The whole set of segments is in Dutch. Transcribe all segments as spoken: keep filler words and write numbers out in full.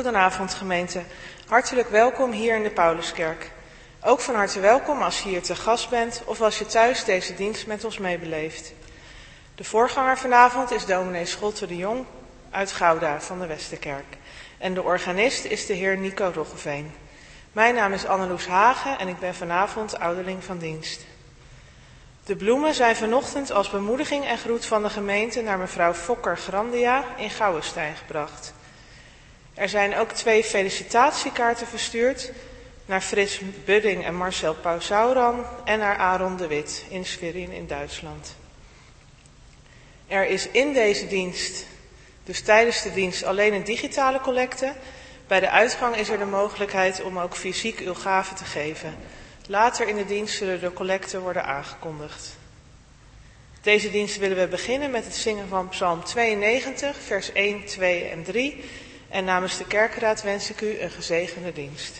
Goedenavond gemeente, hartelijk welkom hier in de Pauluskerk. Ook van harte welkom als je hier te gast bent of als je thuis deze dienst met ons meebeleeft. De voorganger vanavond is dominee Scholte de Jong uit Gouda van de Westerkerk. En de organist is de heer Nico Roggeveen. Mijn naam is Anneloes Hagen en ik ben vanavond ouderling van dienst. De bloemen zijn vanochtend als bemoediging en groet van de gemeente naar mevrouw Fokker Grandia in Gouwenstein gebracht. Er zijn ook twee felicitatiekaarten verstuurd naar Frits Budding en Marcel Pausauran en naar Aaron de Wit in Schwerin in Duitsland. Er is in deze dienst, dus tijdens de dienst, alleen een digitale collecte. Bij de uitgang is er de mogelijkheid om ook fysiek uw gave te geven. Later in de dienst zullen de collecten worden aangekondigd. Deze dienst willen we beginnen met het zingen van Psalm tweeënnegentig, vers één, twee en drie. En namens de kerkenraad wens ik u een gezegende dienst.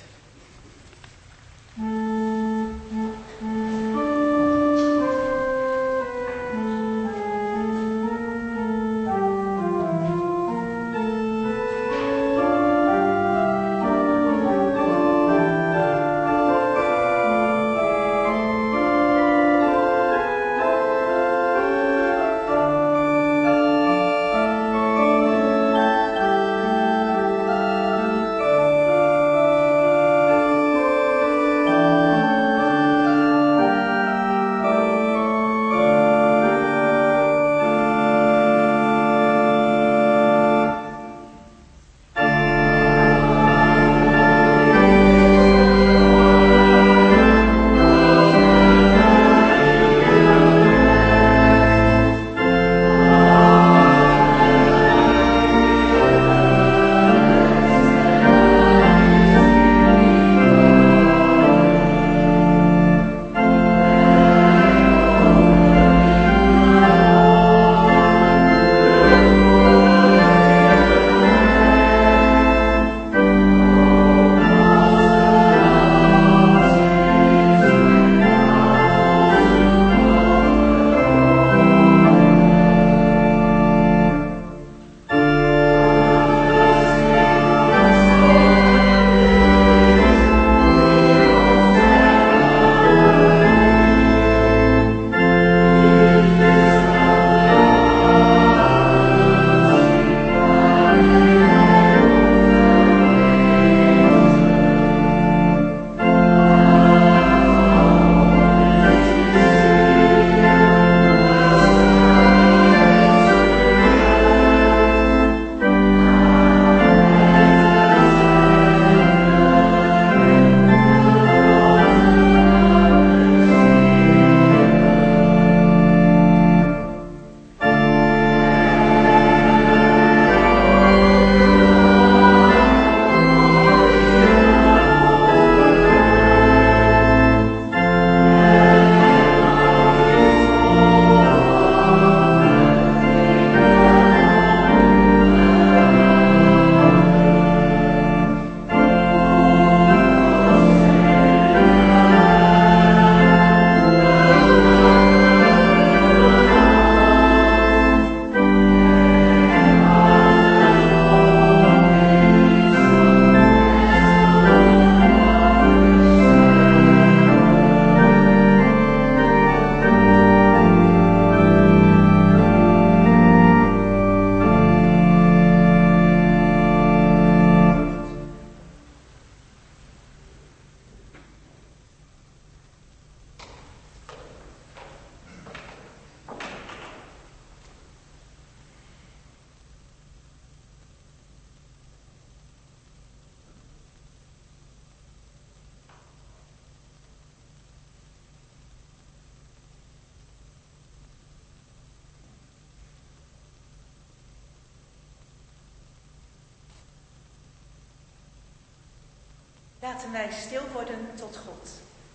Laten wij stil worden tot God.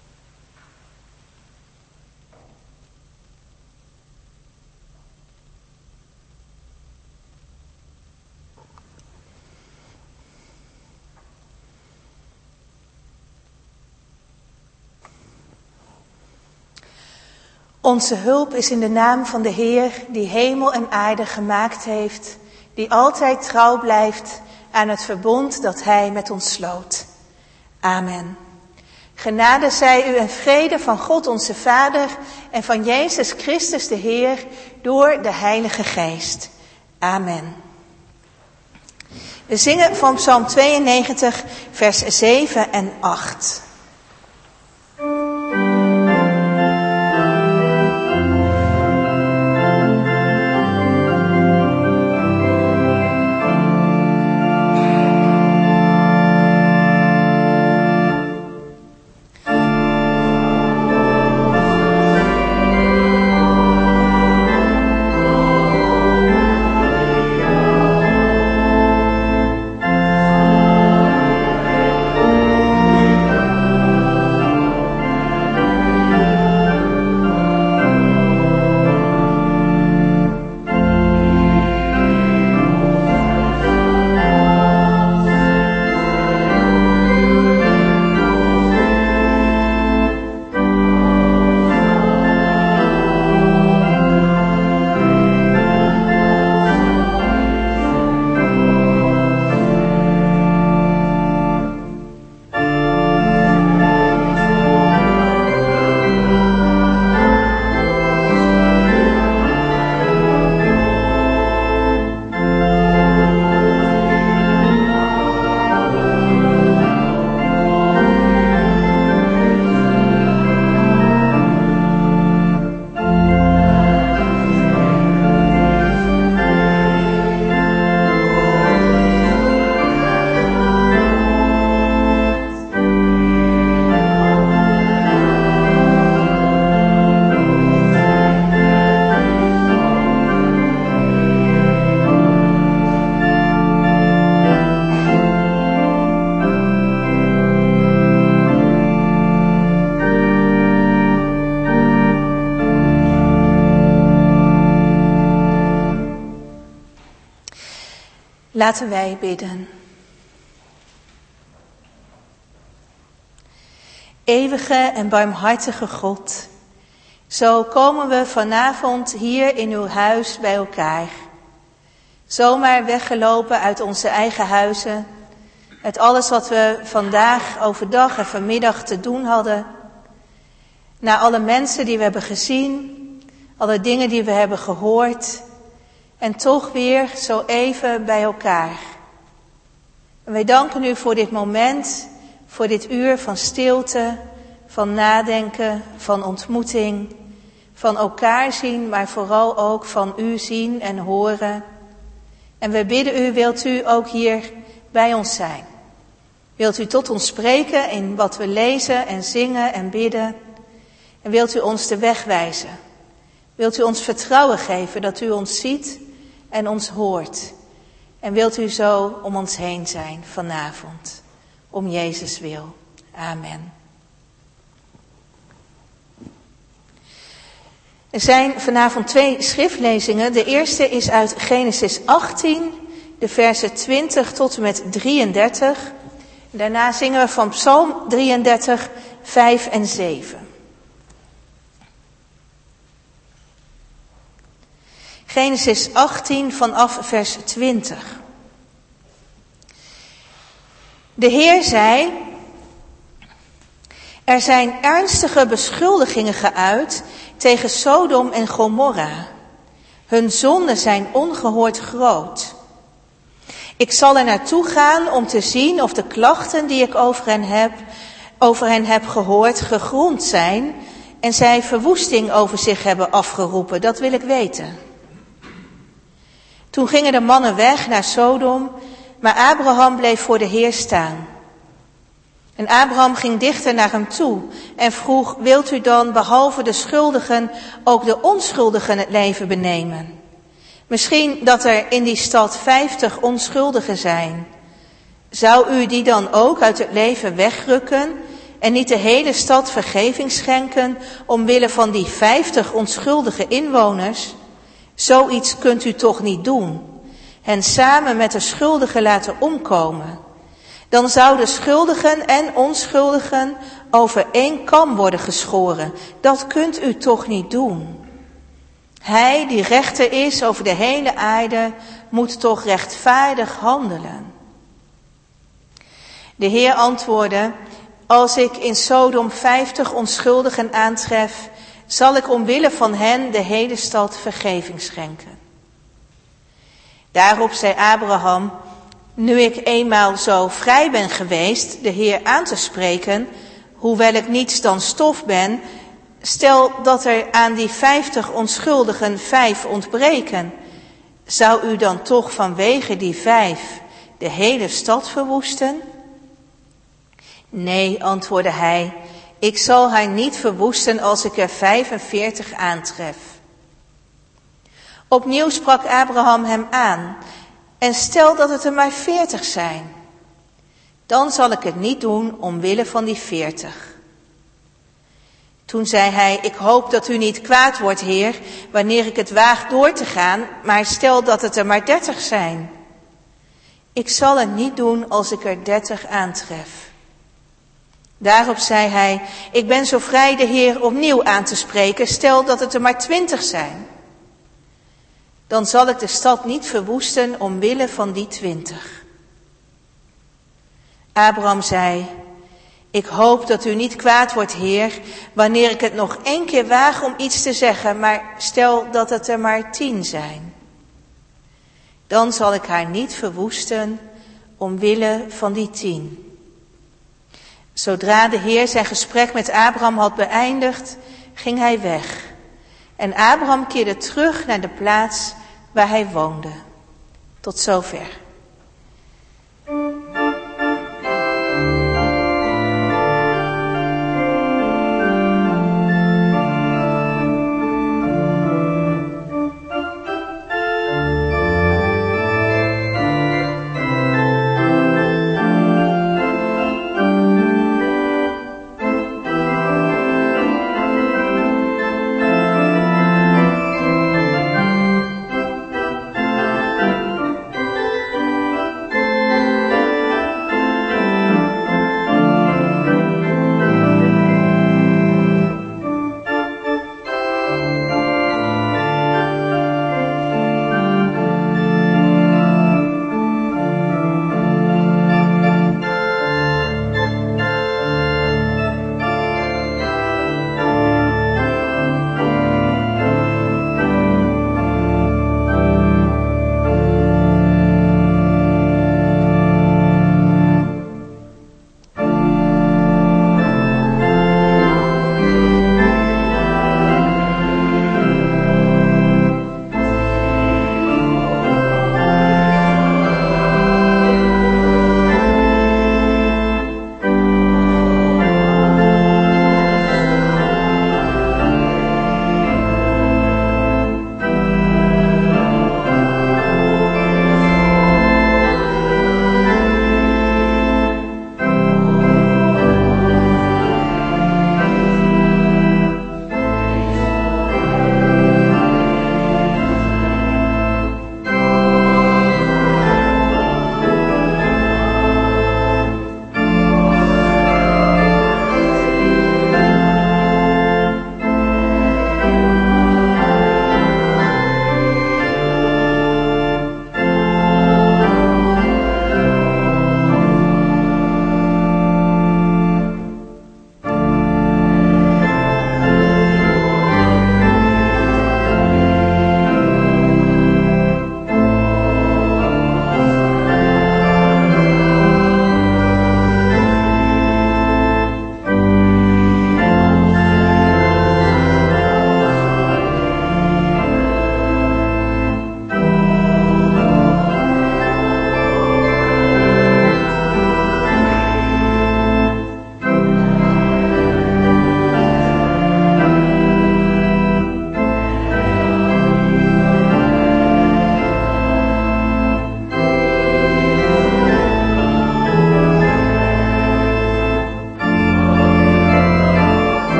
Onze hulp is in de naam van de Heer, die hemel en aarde gemaakt heeft, die altijd trouw blijft aan het verbond dat hij met ons sloot. Amen. Genade zij u en vrede van God onze Vader en van Jezus Christus de Heer door de Heilige Geest. Amen. We zingen van Psalm tweeënnegentig, vers zeven en acht. Laten wij bidden. Eeuwige en barmhartige God, zo komen we vanavond hier in uw huis bij elkaar. Zomaar weggelopen uit onze eigen huizen, uit alles wat we vandaag overdag en vanmiddag te doen hadden. Naar alle mensen die we hebben gezien, alle dingen die we hebben gehoord. En toch weer zo even bij elkaar. En wij danken u voor dit moment, voor dit uur van stilte, van nadenken, van ontmoeting, van elkaar zien, maar vooral ook van u zien en horen. En we bidden u, wilt u ook hier bij ons zijn? Wilt u tot ons spreken in wat we lezen en zingen en bidden? En wilt u ons de weg wijzen? Wilt u ons vertrouwen geven dat u ons ziet en ons hoort? En wilt u zo om ons heen zijn vanavond? Om Jezus wil. Amen. Er zijn vanavond twee schriftlezingen. De eerste is uit Genesis achttien, de versen twintig tot en met drieëndertig. Daarna zingen we van Psalm drieëndertig, vijf en zeven. Genesis achttien vanaf vers twintig. De Heer zei: er zijn ernstige beschuldigingen geuit tegen Sodom en Gomorra. Hun zonden zijn ongehoord groot. Ik zal er naartoe gaan om te zien of de klachten die ik over hen heb, over hen heb gehoord gegrond zijn en zij verwoesting over zich hebben afgeroepen. Dat wil ik weten. Toen gingen de mannen weg naar Sodom, maar Abraham bleef voor de Heer staan. En Abraham ging dichter naar hem toe en vroeg: wilt u dan behalve de schuldigen ook de onschuldigen het leven benemen? Misschien dat er in die stad vijftig onschuldigen zijn. Zou u die dan ook uit het leven wegrukken en niet de hele stad vergeving schenken omwille van die vijftig onschuldige inwoners? Zoiets kunt u toch niet doen, hen samen met de schuldigen laten omkomen. Dan zouden schuldigen en onschuldigen over één kam worden geschoren. Dat kunt u toch niet doen. Hij die rechter is over de hele aarde moet toch rechtvaardig handelen. De Heer antwoordde, als ik in Sodom vijftig onschuldigen aantref, zal ik omwille van hen de hele stad vergeving schenken. Daarop zei Abraham, nu ik eenmaal zo vrij ben geweest de Heer aan te spreken, hoewel ik niets dan stof ben, stel dat er aan die vijftig onschuldigen vijf ontbreken, zou u dan toch vanwege die vijf de hele stad verwoesten? Nee, antwoordde hij, ik zal haar niet verwoesten als ik er vijfenveertig aantref. Opnieuw sprak Abraham hem aan, en stel dat het er maar veertig zijn, dan zal ik het niet doen omwille van die veertig. Toen zei hij, ik hoop dat u niet kwaad wordt, Heer, wanneer ik het waag door te gaan, maar stel dat het er maar dertig zijn. Ik zal het niet doen als ik er dertig aantref. Daarop zei hij, ik ben zo vrij de Heer opnieuw aan te spreken, stel dat het er maar twintig zijn. Dan zal ik de stad niet verwoesten omwille van die twintig. Abraham zei, ik hoop dat u niet kwaad wordt, Heer, wanneer ik het nog één keer waag om iets te zeggen, maar stel dat het er maar tien zijn. Dan zal ik haar niet verwoesten omwille van die tien. Zodra de Heer zijn gesprek met Abraham had beëindigd, ging hij weg. En Abraham keerde terug naar de plaats waar hij woonde. Tot zover.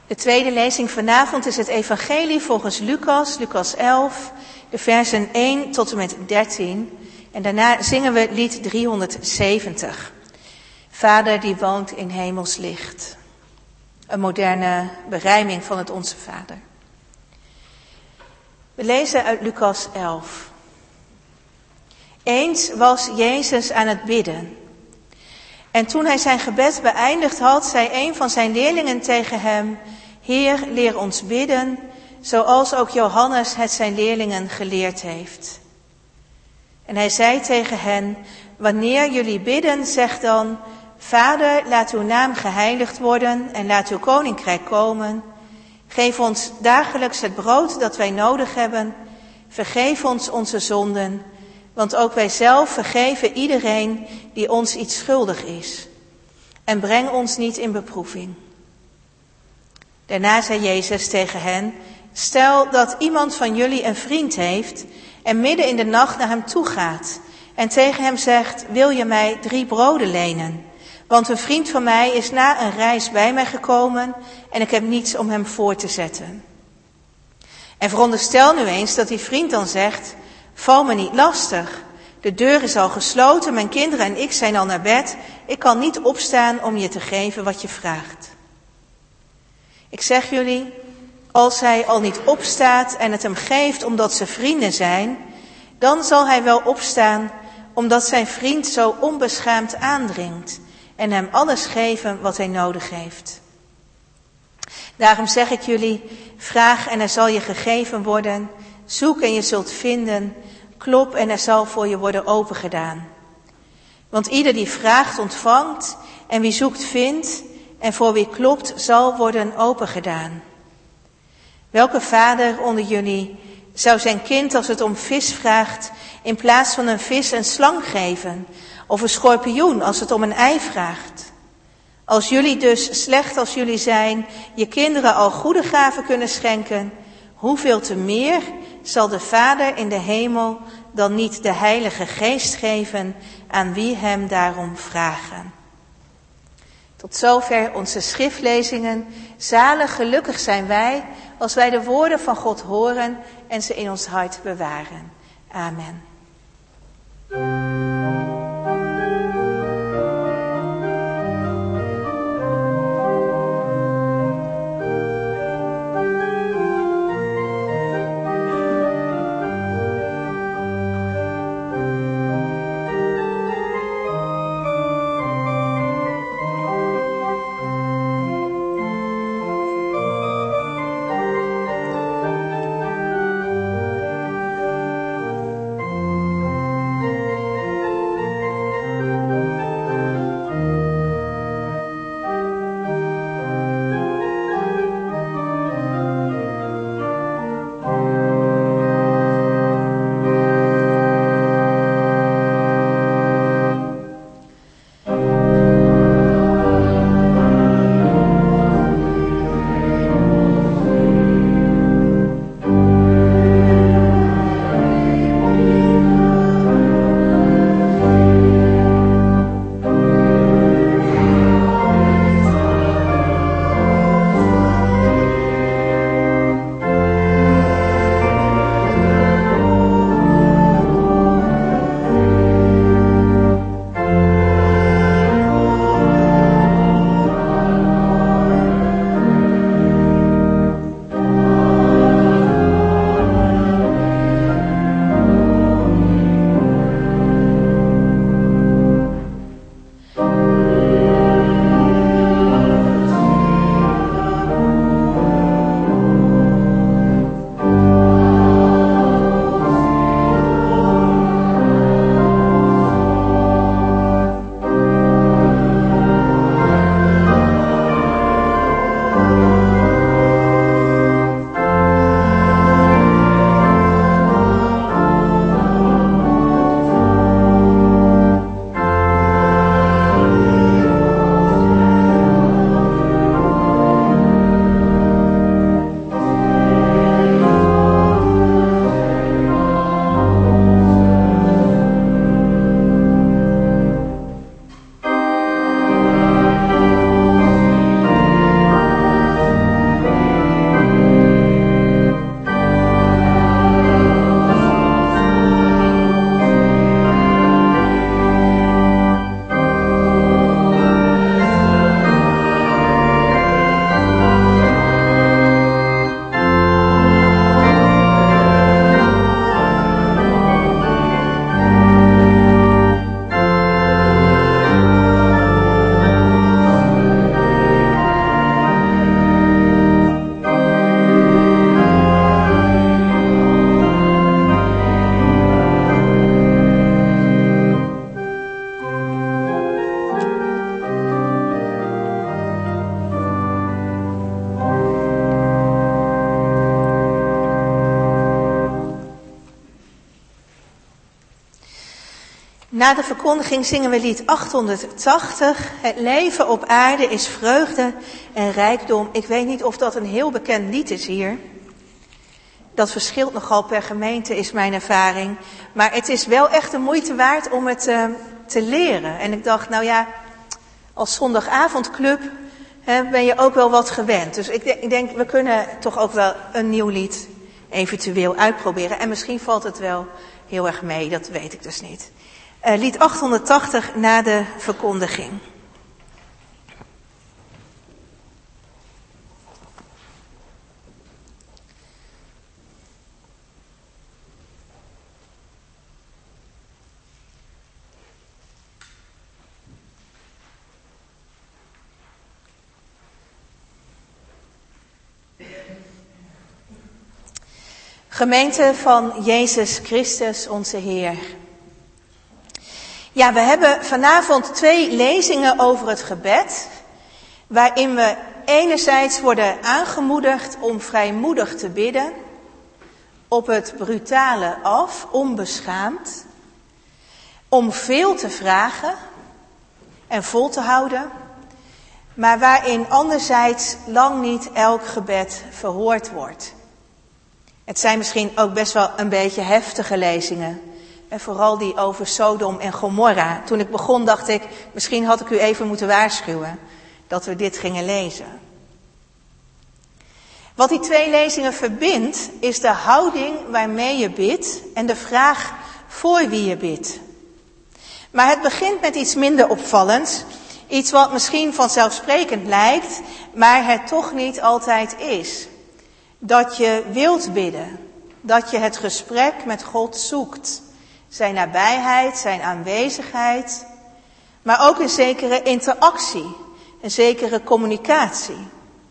De tweede lezing vanavond is het evangelie volgens Lucas, Lucas elf, de versen één tot en met dertien. En daarna zingen we lied driehonderdzeventig. Vader die woont in hemels licht. Een moderne berijming van het Onze Vader. We lezen uit Lucas elf. Eens was Jezus aan het bidden. En toen hij zijn gebed beëindigd had, zei een van zijn leerlingen tegen hem: Heer, leer ons bidden, zoals ook Johannes het zijn leerlingen geleerd heeft. En hij zei tegen hen: Wanneer jullie bidden, zeg dan: Vader, laat uw naam geheiligd worden en laat uw koninkrijk komen. Geef ons dagelijks het brood dat wij nodig hebben. Vergeef ons onze zonden, want ook wij zelf vergeven iedereen die ons iets schuldig is. En breng ons niet in beproeving. Daarna zei Jezus tegen hen: Stel dat iemand van jullie een vriend heeft en midden in de nacht naar hem toe gaat en tegen hem zegt: Wil je mij drie broden lenen? Want een vriend van mij is na een reis bij mij gekomen en ik heb niets om hem voor te zetten. En veronderstel nu eens dat die vriend dan zegt: Val me niet lastig. De deur is al gesloten, mijn kinderen en ik zijn al naar bed. Ik kan niet opstaan om je te geven wat je vraagt. Ik zeg jullie, als hij al niet opstaat en het hem geeft omdat ze vrienden zijn, dan zal hij wel opstaan omdat zijn vriend zo onbeschaamd aandringt en hem alles geven wat hij nodig heeft. Daarom zeg ik jullie, vraag en er zal je gegeven worden, zoek en je zult vinden, klop en er zal voor je worden opengedaan. Want ieder die vraagt ontvangt en wie zoekt vindt en voor wie klopt zal worden opengedaan. Welke vader onder jullie zou zijn kind als het om vis vraagt in plaats van een vis een slang geven of een schorpioen als het om een ei vraagt? Als jullie dus, slecht als jullie zijn, je kinderen al goede gaven kunnen schenken, hoeveel te meer zal de Vader in de hemel dan niet de Heilige Geest geven aan wie hem daarom vragen. Tot zover onze schriftlezingen. Zalig, gelukkig zijn wij als wij de woorden van God horen en ze in ons hart bewaren. Amen. Na de verkondiging zingen we lied achthonderdtachtig. Het leven op aarde is vreugde en rijkdom. Ik weet niet of dat een heel bekend lied is hier. Dat verschilt nogal per gemeente, is mijn ervaring. Maar het is wel echt de moeite waard om het uh, te leren. En ik dacht, nou ja, als zondagavondclub hè, ben je ook wel wat gewend. Dus ik, de, ik denk, we kunnen toch ook wel een nieuw lied eventueel uitproberen. En misschien valt het wel heel erg mee, dat weet ik dus niet. Uh, lied achthonderdtachtig na de verkondiging. Gemeente van Jezus Christus, onze Heer. Ja, we hebben vanavond twee lezingen over het gebed, waarin we enerzijds worden aangemoedigd om vrijmoedig te bidden, op het brutale af, onbeschaamd, om veel te vragen en vol te houden, maar waarin anderzijds lang niet elk gebed verhoord wordt. Het zijn misschien ook best wel een beetje heftige lezingen. En vooral die over Sodom en Gomorra. Toen ik begon dacht ik, misschien had ik u even moeten waarschuwen dat we dit gingen lezen. Wat die twee lezingen verbindt, is de houding waarmee je bidt en de vraag voor wie je bidt. Maar het begint met iets minder opvallends. Iets wat misschien vanzelfsprekend lijkt, maar het toch niet altijd is. Dat je wilt bidden. Dat je het gesprek met God zoekt. Zijn nabijheid, zijn aanwezigheid. Maar ook een zekere interactie. Een zekere communicatie.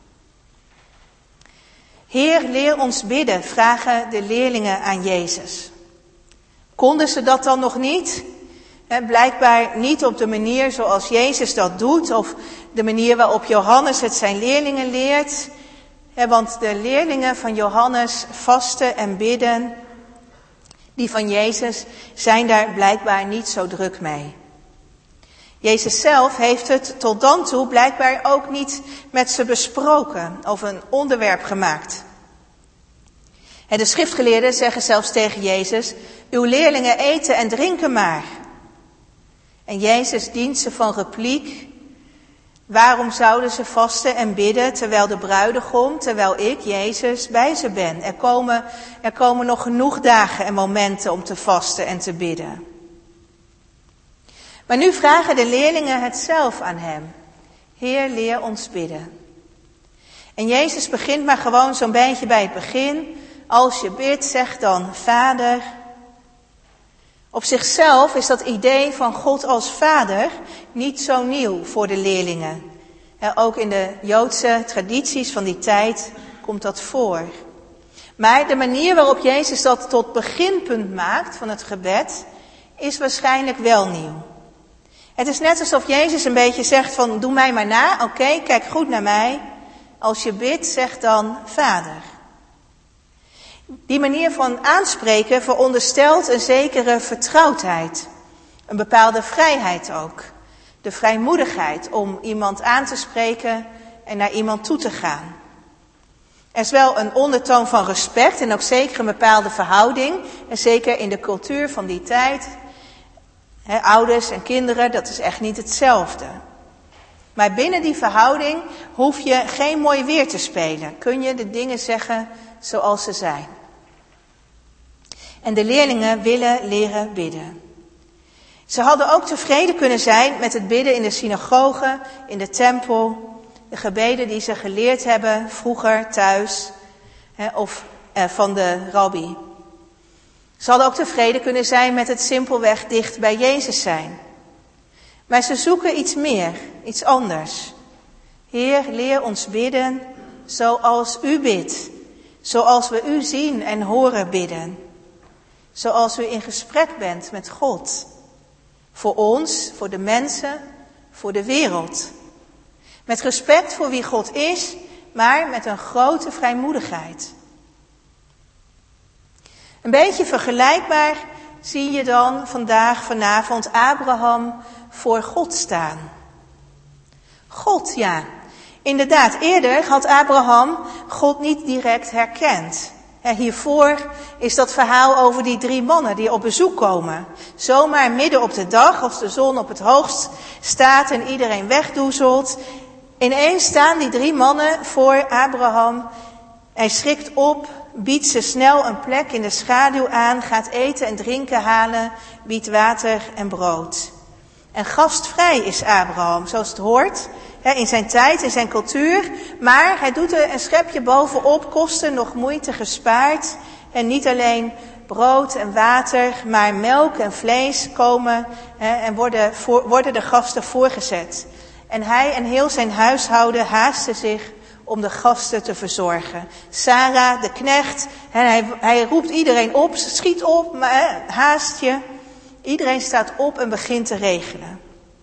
Heer, leer ons bidden, vragen de leerlingen aan Jezus. Konden ze dat dan nog niet? Blijkbaar niet op de manier zoals Jezus dat doet. Of de manier waarop Johannes het zijn leerlingen leert. Want de leerlingen van Johannes vasten en bidden, die van Jezus, zijn daar blijkbaar niet zo druk mee. Jezus zelf heeft het tot dan toe blijkbaar ook niet met ze besproken of een onderwerp gemaakt. En de schriftgeleerden zeggen zelfs tegen Jezus, uw leerlingen eten en drinken maar. En Jezus dient ze van repliek. Waarom zouden ze vasten en bidden terwijl de bruidegom, terwijl ik, Jezus, bij ze ben? Er komen, er komen nog genoeg dagen en momenten om te vasten en te bidden. Maar nu vragen de leerlingen het zelf aan hem. Heer, leer ons bidden. En Jezus begint maar gewoon zo'n beetje bij het begin. Als je bidt, zeg dan Vader. Op zichzelf is dat idee van God als Vader niet zo nieuw voor de leerlingen. Ook in de Joodse tradities van die tijd komt dat voor. Maar de manier waarop Jezus dat tot beginpunt maakt van het gebed is waarschijnlijk wel nieuw. Het is net alsof Jezus een beetje zegt van doe mij maar na, oké, okay, kijk goed naar mij. Als je bidt, zeg dan Vader. Die manier van aanspreken veronderstelt een zekere vertrouwdheid. Een bepaalde vrijheid ook. De vrijmoedigheid om iemand aan te spreken en naar iemand toe te gaan. Er is wel een ondertoon van respect en ook zeker een bepaalde verhouding. En zeker in de cultuur van die tijd. He, ouders en kinderen, dat is echt niet hetzelfde. Maar binnen die verhouding hoef je geen mooi weer te spelen. Kun je de dingen zeggen zoals ze zijn. En de leerlingen willen leren bidden. Ze hadden ook tevreden kunnen zijn met het bidden in de synagoge, in de tempel. De gebeden die ze geleerd hebben vroeger thuis hè, of eh, van de rabbi. Ze hadden ook tevreden kunnen zijn met het simpelweg dicht bij Jezus zijn. Maar ze zoeken iets meer, iets anders. Heer, leer ons bidden zoals u bidt. Zoals we u zien en horen bidden. Zoals u in gesprek bent met God. Voor ons, voor de mensen, voor de wereld. Met respect voor wie God is, maar met een grote vrijmoedigheid. Een beetje vergelijkbaar zie je dan vandaag, vanavond, Abraham voor God staan. God, ja. Inderdaad, eerder had Abraham God niet direct herkend. Ja, hiervoor is dat verhaal over die drie mannen die op bezoek komen. Zomaar midden op de dag, als de zon op het hoogst staat en iedereen wegdoezelt. Ineens staan die drie mannen voor Abraham. Hij schrikt op, biedt ze snel een plek in de schaduw aan, gaat eten en drinken halen, biedt water en brood. En gastvrij is Abraham, zoals het hoort, in zijn tijd, in zijn cultuur. Maar hij doet er een schepje bovenop, kosten nog moeite gespaard. En niet alleen brood en water, maar melk en vlees komen en worden, voor, worden de gasten voorgezet. En hij en heel zijn huishouden haasten zich om de gasten te verzorgen. Sarah, de knecht, hij, hij roept iedereen op, schiet op, haast je. Iedereen staat op en begint te regelen.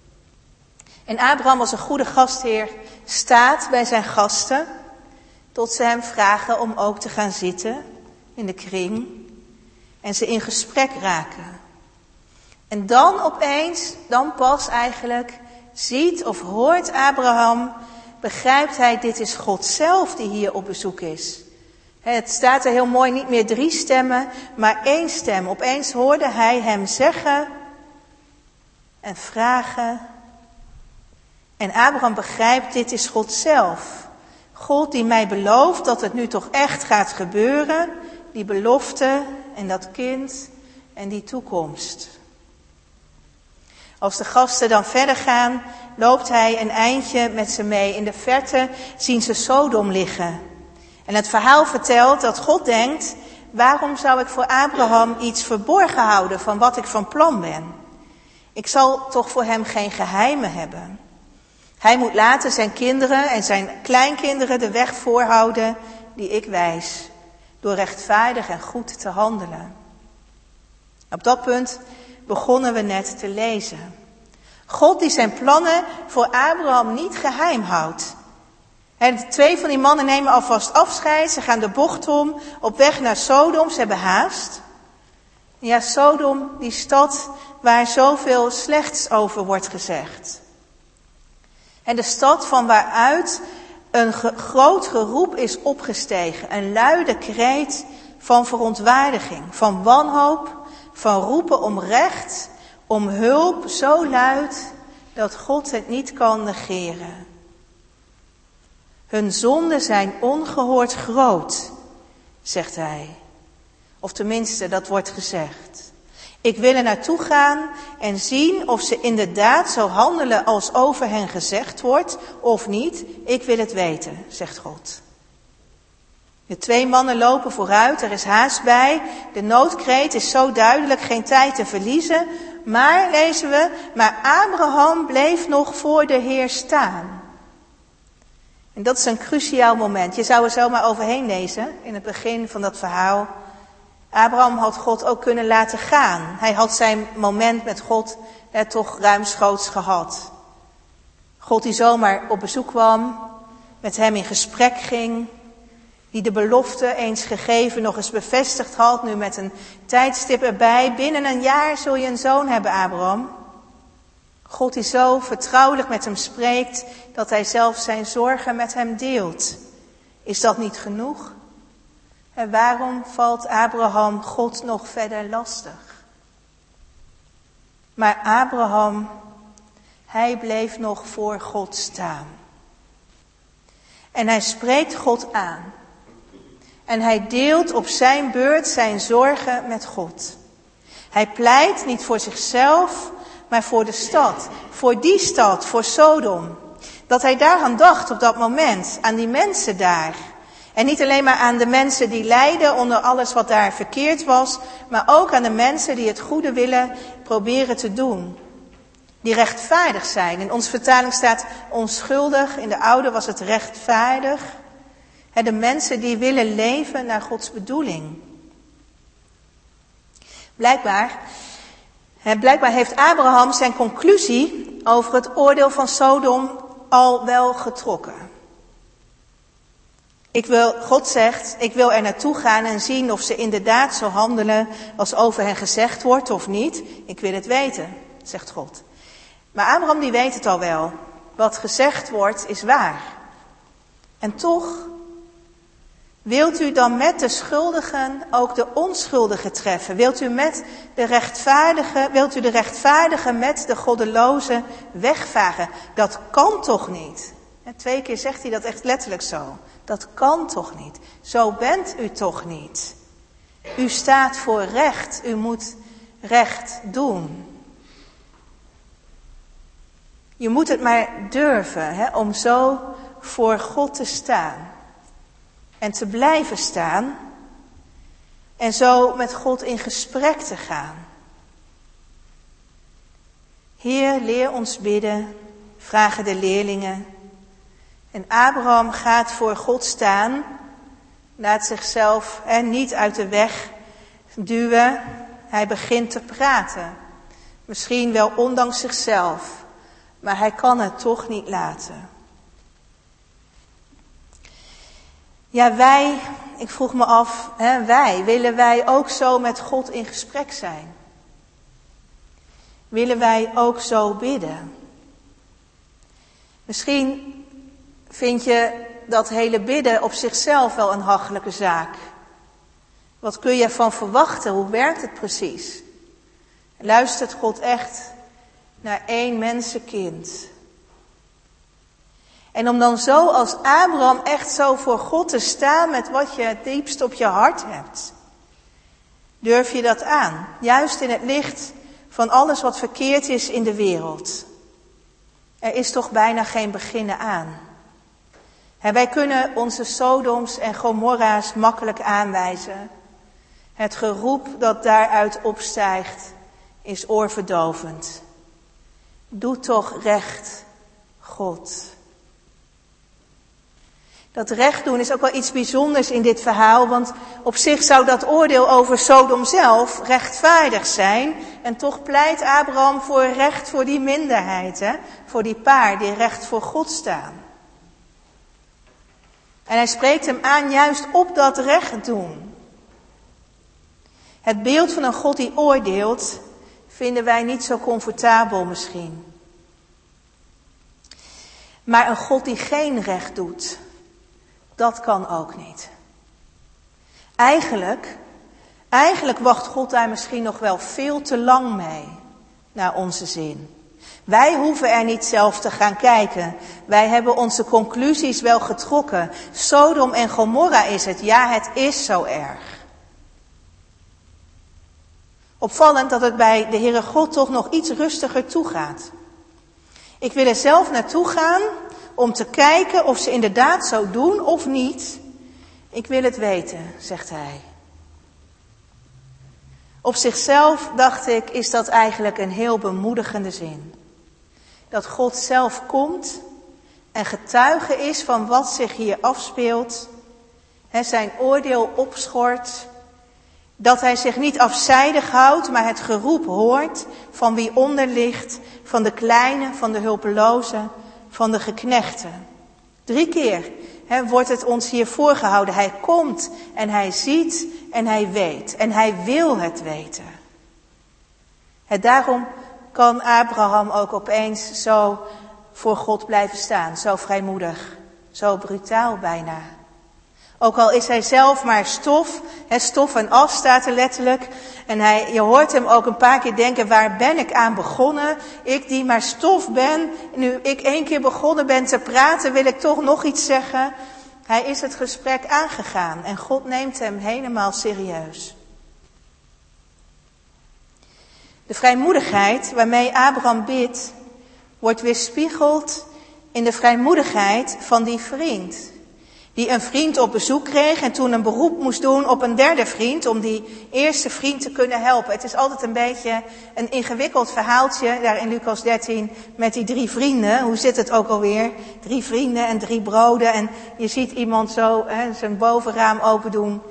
En Abraham als een goede gastheer staat bij zijn gasten, tot ze hem vragen om ook te gaan zitten in de kring en ze in gesprek raken. En dan opeens, dan pas eigenlijk, ziet of hoort Abraham, begrijpt hij, dit is God zelf die hier op bezoek is. Het staat er heel mooi, niet meer drie stemmen, maar één stem. Opeens hoorde hij hem zeggen en vragen. En Abraham begrijpt, dit is God zelf. God die mij belooft dat het nu toch echt gaat gebeuren. Die belofte en dat kind en die toekomst. Als de gasten dan verder gaan, loopt hij een eindje met ze mee. In de verte zien ze Sodom liggen. En het verhaal vertelt dat God denkt, waarom zou ik voor Abraham iets verborgen houden van wat ik van plan ben? Ik zal toch voor hem geen geheimen hebben. Hij moet later zijn kinderen en zijn kleinkinderen de weg voorhouden die ik wijs, door rechtvaardig en goed te handelen. Op dat punt begonnen we net te lezen. God die zijn plannen voor Abraham niet geheim houdt. En twee van die mannen nemen alvast afscheid. Ze gaan de bocht om, op weg naar Sodom. Ze hebben haast. Ja, Sodom, die stad waar zoveel slechts over wordt gezegd. En de stad van waaruit een ge- groot geroep is opgestegen. Een luide kreet van verontwaardiging, van wanhoop, van roepen om recht, om hulp, zo luid dat God het niet kan negeren. Hun zonden zijn ongehoord groot, zegt hij. Of tenminste, dat wordt gezegd. Ik wil er naartoe gaan en zien of ze inderdaad zo handelen als over hen gezegd wordt, of niet. Ik wil het weten, zegt God. De twee mannen lopen vooruit, er is haast bij. De noodkreet is zo duidelijk, geen tijd te verliezen. Maar, lezen we, maar Abraham bleef nog voor de Heer staan. En dat is een cruciaal moment. Je zou er zomaar overheen lezen in het begin van dat verhaal. Abraham had God ook kunnen laten gaan. Hij had zijn moment met God eh, toch ruimschoots gehad. God die zomaar op bezoek kwam, met hem in gesprek ging, die de belofte eens gegeven nog eens bevestigd had, nu met een tijdstip erbij. Binnen een jaar zul je een zoon hebben, Abraham. God die zo vertrouwelijk met hem spreekt, dat hij zelf zijn zorgen met hem deelt. Is dat niet genoeg? En waarom valt Abraham God nog verder lastig? Maar Abraham, hij bleef nog voor God staan. En hij spreekt God aan. En hij deelt op zijn beurt zijn zorgen met God. Hij pleit niet voor zichzelf, maar voor de stad. Voor die stad, voor Sodom. Dat hij daaraan dacht op dat moment, aan die mensen daar. En niet alleen maar aan de mensen die lijden onder alles wat daar verkeerd was, maar ook aan de mensen die het goede willen proberen te doen. Die rechtvaardig zijn. In onze vertaling staat onschuldig, in de oude was het rechtvaardig. De mensen die willen leven naar Gods bedoeling. Blijkbaar, blijkbaar heeft Abraham zijn conclusie over het oordeel van Sodom al wel getrokken. Ik wil, God zegt, ik wil er naartoe gaan en zien of ze inderdaad zo handelen als over hen gezegd wordt of niet. Ik wil het weten, zegt God. Maar Abraham die weet het al wel. Wat gezegd wordt is waar. En toch, wilt u dan met de schuldigen ook de onschuldigen treffen? Wilt u met de rechtvaardige, wilt u de rechtvaardige met de goddeloze wegvagen? Dat kan toch niet? En twee keer zegt hij dat echt letterlijk zo. Dat kan toch niet? Zo bent u toch niet? U staat voor recht. U moet recht doen. Je moet het maar durven, hè, om zo voor God te staan. En te blijven staan. En zo met God in gesprek te gaan. Heer, leer ons bidden, vragen de leerlingen. En Abraham gaat voor God staan, laat zichzelf er niet uit de weg duwen. Hij begint te praten. Misschien wel ondanks zichzelf, maar hij kan het toch niet laten. Ja, wij, ik vroeg me af, hè, wij, willen wij ook zo met God in gesprek zijn? Willen wij ook zo bidden? Misschien vind je dat hele bidden op zichzelf wel een hachelijke zaak. Wat kun je ervan verwachten? Hoe werkt het precies? Luistert God echt naar één mensenkind? En om dan zo als Abraham echt zo voor God te staan met wat je het diepst op je hart hebt. Durf je dat aan? Juist in het licht van alles wat verkeerd is in de wereld. Er is toch bijna geen beginnen aan. En wij kunnen onze Sodoms en Gomorra's makkelijk aanwijzen. Het geroep dat daaruit opstijgt is oorverdovend. Doe toch recht, God. Dat recht doen is ook wel iets bijzonders in dit verhaal, want op zich zou dat oordeel over Sodom zelf rechtvaardig zijn. En toch pleit Abraham voor recht voor die minderheid, hè? Voor die paar die recht voor God staan. En hij spreekt hem aan juist op dat recht doen. Het beeld van een God die oordeelt vinden wij niet zo comfortabel misschien. Maar een God die geen recht doet, dat kan ook niet. Eigenlijk, eigenlijk wacht God daar misschien nog wel veel te lang mee, naar onze zin. Wij hoeven er niet zelf te gaan kijken. Wij hebben onze conclusies wel getrokken. Sodom en Gomorra is het. Ja, het is zo erg. Opvallend dat het bij de Heere God toch nog iets rustiger toegaat. Ik wil er zelf naartoe gaan om te kijken of ze inderdaad zo doen of niet. Ik wil het weten, zegt hij. Op zichzelf, dacht ik, is dat eigenlijk een heel bemoedigende zin. Dat God zelf komt en getuige is van wat zich hier afspeelt. He, zijn oordeel opschort. Dat hij zich niet afzijdig houdt, maar het geroep hoort van wie onder ligt. Van de kleine, van de hulpelozen, van de geknechten. Drie keer he, wordt het ons hier voorgehouden. Hij komt en hij ziet en hij weet. En hij wil het weten. He, daarom kan Abraham ook opeens zo voor God blijven staan. Zo vrijmoedig, zo brutaal bijna. Ook al is hij zelf maar stof, hè, stof en af staat er letterlijk. En hij, je hoort hem ook een paar keer denken, waar ben ik aan begonnen? Ik die maar stof ben, nu ik één keer begonnen ben te praten, wil ik toch nog iets zeggen. Hij is het gesprek aangegaan en God neemt hem helemaal serieus. De vrijmoedigheid waarmee Abraham bidt, wordt weerspiegeld in de vrijmoedigheid van die vriend. Die een vriend op bezoek kreeg en toen een beroep moest doen op een derde vriend om die eerste vriend te kunnen helpen. Het is altijd een beetje een ingewikkeld verhaaltje daar in Lucas dertien met die drie vrienden. Hoe zit het ook alweer? Drie vrienden en drie broden en je ziet iemand zo hè, zijn bovenraam open doen.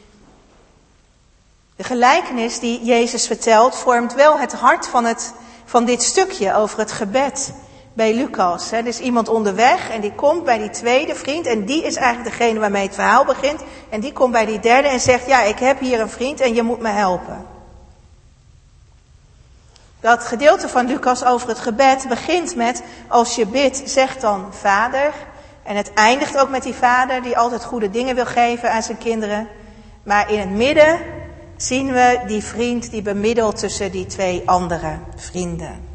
De gelijkenis die Jezus vertelt vormt wel het hart van, het, van dit stukje over het gebed bij Lucas. Er is iemand onderweg en die komt bij die tweede vriend. En die is eigenlijk degene waarmee het verhaal begint. En die komt bij die derde en zegt, ja, ik heb hier een vriend en je moet me helpen. Dat gedeelte van Lucas over het gebed begint met, als je bidt, zeg dan Vader. En het eindigt ook met die vader die altijd goede dingen wil geven aan zijn kinderen. Maar in het midden zien we die vriend die bemiddelt tussen die twee andere vrienden.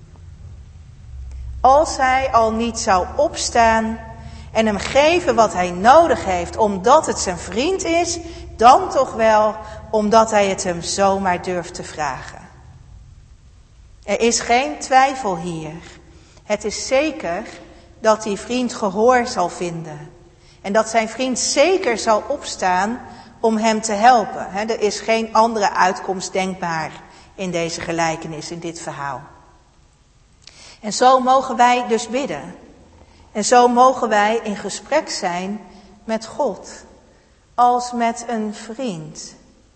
Als hij al niet zou opstaan en hem geven wat hij nodig heeft, omdat het zijn vriend is, dan toch wel omdat hij het hem zomaar durft te vragen. Er is geen twijfel hier. Het is zeker dat die vriend gehoor zal vinden. En dat zijn vriend zeker zal opstaan om hem te helpen. He, er is geen andere uitkomst denkbaar in deze gelijkenis, in dit verhaal. En zo mogen wij dus bidden. En zo mogen wij in gesprek zijn met God. Als met een vriend.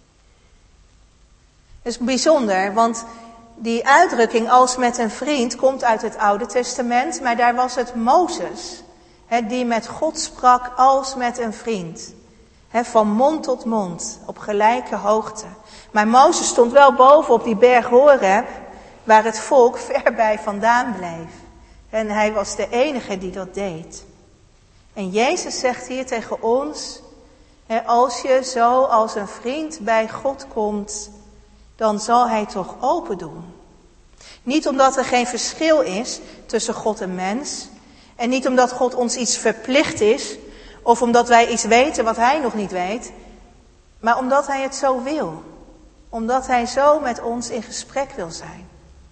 Het is bijzonder, want die uitdrukking als met een vriend komt uit het Oude Testament. Maar daar was het Mozes, he, die met God sprak als met een vriend. He, van mond tot mond, op gelijke hoogte. Maar Mozes stond wel boven op die berg Horeb, waar het volk ver bij vandaan bleef. En hij was de enige die dat deed. En Jezus zegt hier tegen ons, he, als je zo als een vriend bij God komt, dan zal hij toch open doen. Niet omdat er geen verschil is tussen God en mens. En niet omdat God ons iets verplicht is. Of omdat wij iets weten wat hij nog niet weet. Maar omdat hij het zo wil. Omdat hij zo met ons in gesprek wil zijn.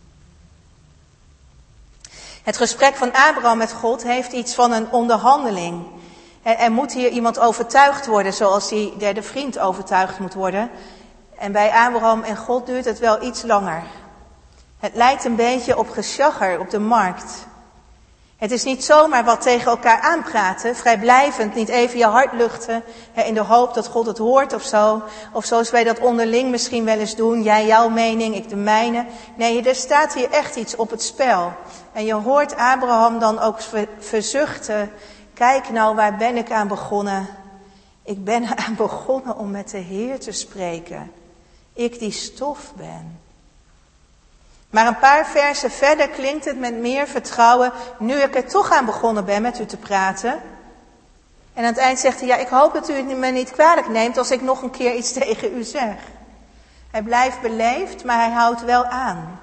Het gesprek van Abraham met God heeft iets van een onderhandeling. Er moet hier iemand overtuigd worden zoals die derde vriend overtuigd moet worden. En bij Abraham en God duurt het wel iets langer. Het lijkt een beetje op gesjagger op de markt. Het is niet zomaar wat tegen elkaar aanpraten, vrijblijvend, niet even je hart luchten, hè, in de hoop dat God het hoort of zo. Of zoals wij dat onderling misschien wel eens doen, jij jouw mening, ik de mijne. Nee, er staat hier echt iets op het spel. En je hoort Abraham dan ook verzuchten, kijk nou, waar ben ik aan begonnen? Ik ben aan begonnen om met de Heer te spreken. Ik die stof ben. Maar een paar versen verder klinkt het met meer vertrouwen, nu ik er toch aan begonnen ben met u te praten. En aan het eind zegt hij, ja, ik hoop dat u het me niet kwalijk neemt als ik nog een keer iets tegen u zeg. Hij blijft beleefd, maar hij houdt wel aan.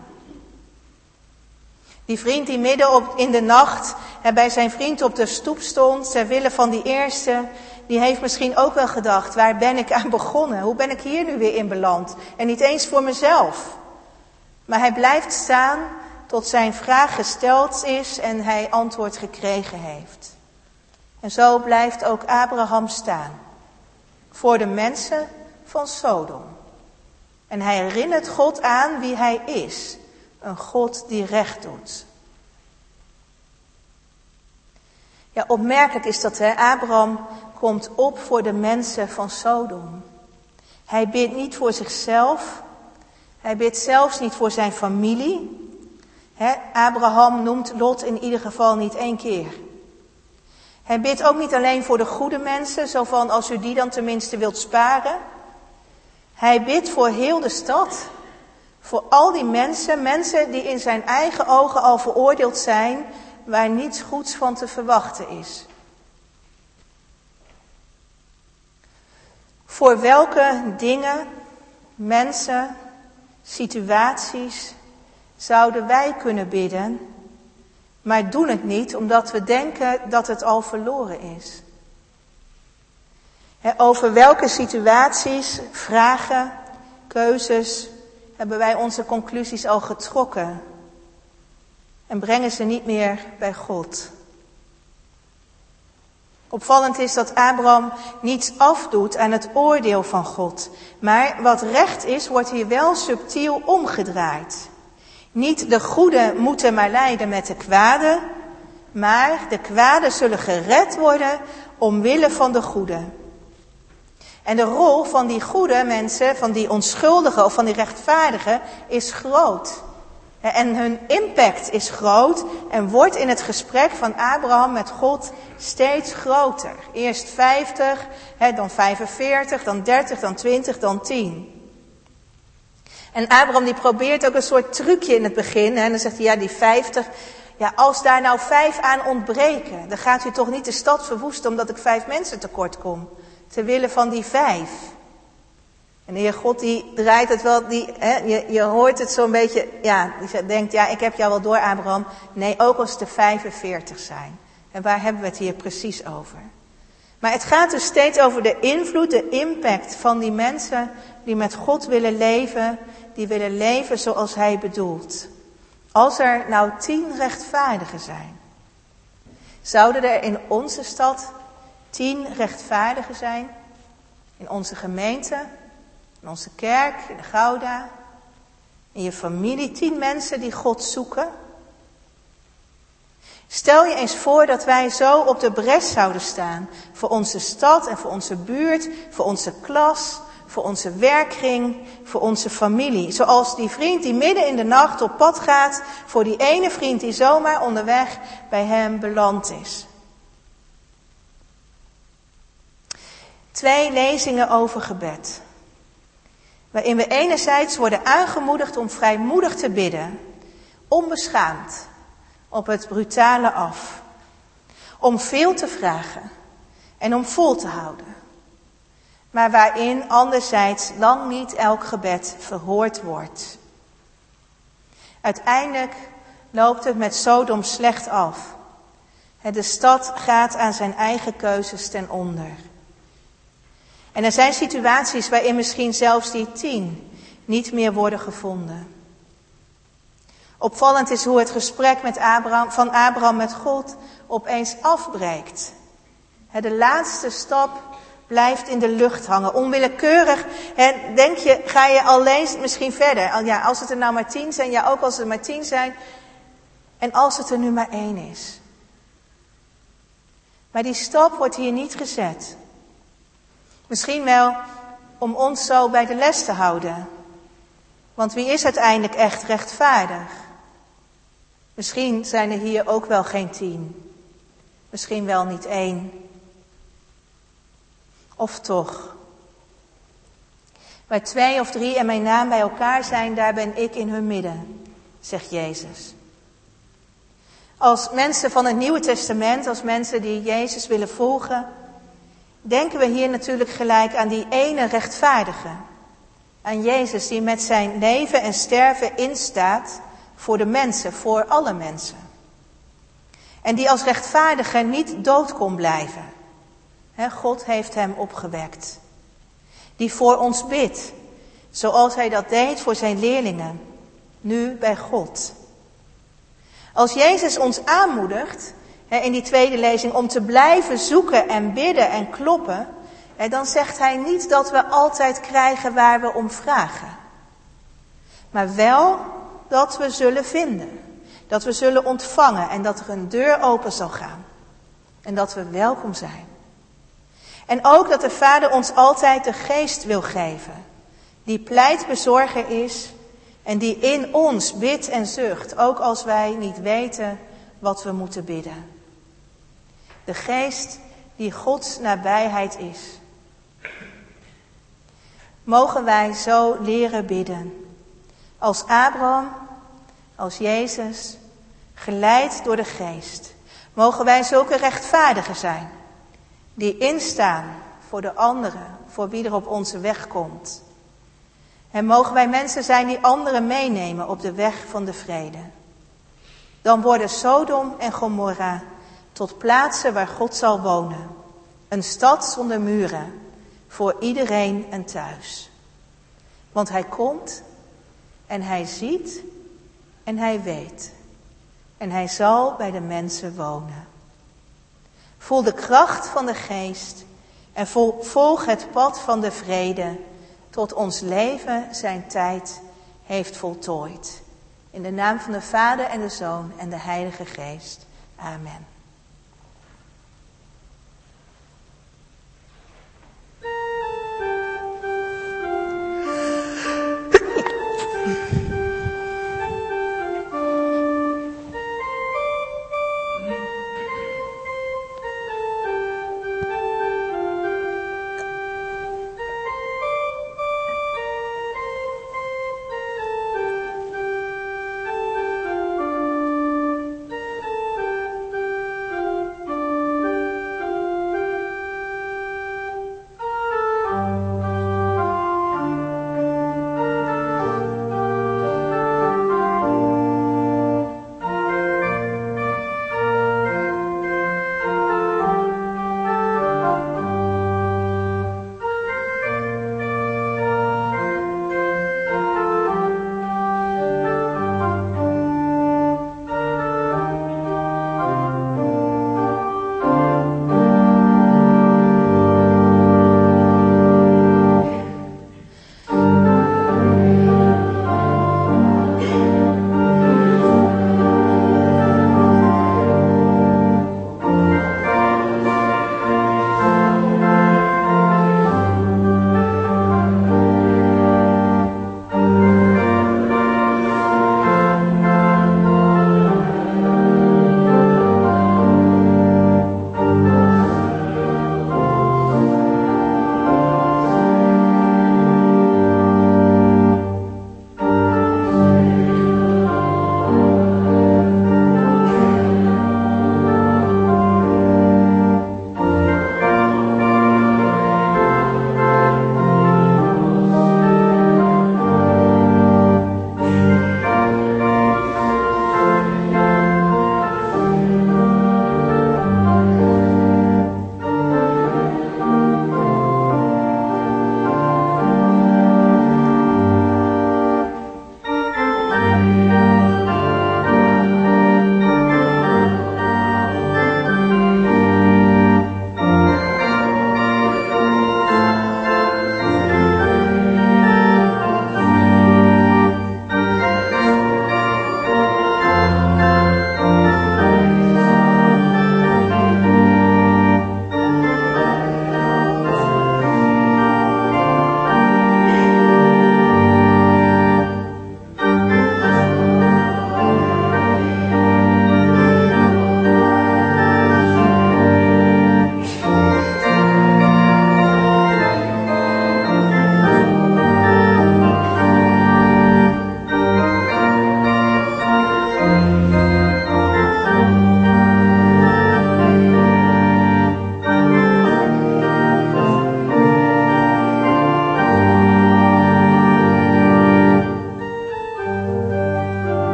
Die vriend die midden op, in de nacht bij zijn vriend op de stoep stond, ter wille van die eerste, die heeft misschien ook wel gedacht, waar ben ik aan begonnen? Hoe ben ik hier nu weer in beland? En niet eens voor mezelf. Maar hij blijft staan tot zijn vraag gesteld is en hij antwoord gekregen heeft. En zo blijft ook Abraham staan. Voor de mensen van Sodom. En hij herinnert God aan wie hij is. Een God die recht doet. Ja, opmerkelijk is dat, hè? Abraham komt op voor de mensen van Sodom. Hij bidt niet voor zichzelf. Hij bidt zelfs niet voor zijn familie. He, Abraham noemt Lot in ieder geval niet één keer. Hij bidt ook niet alleen voor de goede mensen, zo van als u die dan tenminste wilt sparen. Hij bidt voor heel de stad. Voor al die mensen, mensen die in zijn eigen ogen al veroordeeld zijn, waar niets goeds van te verwachten is. Voor welke dingen, mensen, situaties zouden wij kunnen bidden, maar doen het niet omdat we denken dat het al verloren is. He, over welke situaties, vragen, keuzes hebben wij onze conclusies al getrokken en brengen ze niet meer bij God. Opvallend is dat Abraham niets afdoet aan het oordeel van God. Maar wat recht is, wordt hier wel subtiel omgedraaid. Niet de goede moeten maar lijden met de kwade, maar de kwade zullen gered worden omwille van de goede. En de rol van die goede mensen, van die onschuldigen of van die rechtvaardigen, is groot. En hun impact is groot en wordt in het gesprek van Abraham met God steeds groter. Eerst vijftig, dan vijfenveertig, dan dertig, dan twintig, dan tien. En Abraham die probeert ook een soort trucje in het begin. En dan zegt hij, ja die vijftig, ja als daar nou vijf aan ontbreken, dan gaat u toch niet de stad verwoesten omdat ik vijf mensen tekort kom. Ter wille van die vijf. En de Heer God die draait het wel, die, hè, je, je hoort het zo'n beetje, ja, die denkt, ja ik heb jou wel door Abraham. Nee, ook als het er vijfenveertig zijn. En waar hebben we het hier precies over? Maar het gaat dus steeds over de invloed, de impact van die mensen die met God willen leven, die willen leven zoals Hij bedoelt. Als er nou tien rechtvaardigen zijn, zouden er in onze stad tien rechtvaardigen zijn? In onze gemeente, in onze kerk, in de Gouda, in je familie, tien mensen die God zoeken? Stel je eens voor dat wij zo op de bres zouden staan voor onze stad en voor onze buurt, voor onze klas, voor onze werkkring, voor onze familie. Zoals die vriend die midden in de nacht op pad gaat voor die ene vriend die zomaar onderweg bij hem beland is. Twee lezingen over gebed. Waarin we enerzijds worden aangemoedigd om vrijmoedig te bidden, onbeschaamd, op het brutale af. Om veel te vragen en om vol te houden. Maar waarin anderzijds lang niet elk gebed verhoord wordt. Uiteindelijk loopt het met Sodom slecht af. De stad gaat aan zijn eigen keuzes ten onder. En er zijn situaties waarin misschien zelfs die tien niet meer worden gevonden. Opvallend is hoe het gesprek met Abraham, van Abraham met God opeens afbreekt. De laatste stap blijft in de lucht hangen. Onwillekeurig en denk je, ga je alleen misschien verder. Ja, als het er nou maar tien zijn, ja ook als het er maar tien zijn. En als het er nu maar één is. Maar die stap wordt hier niet gezet. Misschien wel om ons zo bij de les te houden. Want wie is uiteindelijk echt rechtvaardig? Misschien zijn er hier ook wel geen tien. Misschien wel niet één. Of toch. Waar twee of drie en mijn naam bij elkaar zijn, daar ben ik in hun midden, zegt Jezus. Als mensen van het Nieuwe Testament, als mensen die Jezus willen volgen, denken we hier natuurlijk gelijk aan die ene rechtvaardige. Aan Jezus die met zijn leven en sterven instaat voor de mensen, voor alle mensen. En die als rechtvaardige niet dood kon blijven. He, God heeft hem opgewekt. Die voor ons bidt, zoals hij dat deed voor zijn leerlingen, nu bij God. Als Jezus ons aanmoedigt, he, in die tweede lezing, om te blijven zoeken en bidden en kloppen, he, dan zegt hij niet dat we altijd krijgen waar we om vragen. Maar wel dat we zullen vinden. Dat we zullen ontvangen en dat er een deur open zal gaan. En dat we welkom zijn. En ook dat de Vader ons altijd de geest wil geven. Die pleitbezorger is en die in ons bidt en zucht. Ook als wij niet weten wat we moeten bidden. De geest die Gods nabijheid is. Mogen wij zo leren bidden. Als Abraham, als Jezus, geleid door de geest. Mogen wij zulke rechtvaardigen zijn. Die instaan voor de anderen, voor wie er op onze weg komt. En mogen wij mensen zijn die anderen meenemen op de weg van de vrede. Dan worden Sodom en Gomorra tot plaatsen waar God zal wonen. Een stad zonder muren, voor iedereen een thuis. Want hij komt en hij ziet en hij weet. En hij zal bij de mensen wonen. Voel de kracht van de geest en volg het pad van de vrede tot ons leven zijn tijd heeft voltooid. In de naam van de Vader en de Zoon en de Heilige Geest. Amen.